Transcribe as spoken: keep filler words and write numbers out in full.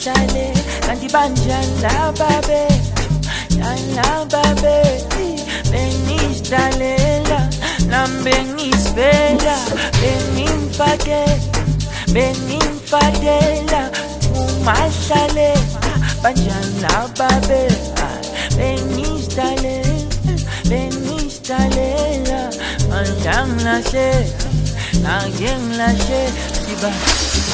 bengihlale kanti banjani lababe lababe bengihlalela nami bengisibela bengimfake bengimfakela umahlale banjani lababe bengihlalela bengihlalela angilahle angilahle diba